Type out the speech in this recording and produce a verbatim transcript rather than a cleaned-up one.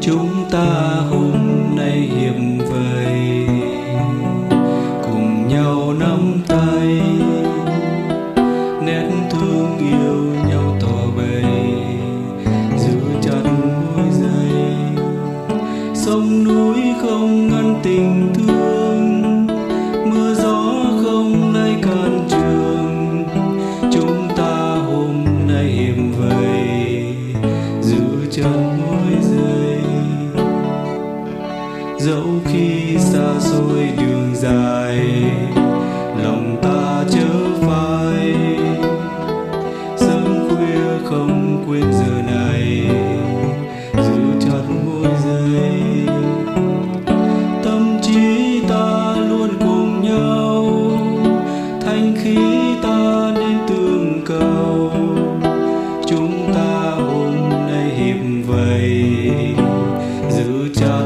chúng ta hôm nay hiệp vầy, cùng nhau nắm tay, nét thương yêu nhau tỏ bày, giữ chặt môi giây. Sông núi không ngăn tình thương, mưa gió không lay cản trường, chúng ta hôm nay hiệp vầy, giữ chặt môi giây. Dẫu khi xa xôi đường dài, lòng ta chớ phai, sớm khuya không quên giờ này, giữ chặt môi giây. Tâm trí ta luôn cùng nhau, thanh khí ta nên tương cầu, chúng ta hôm nay hiệp vầy, giữ chặt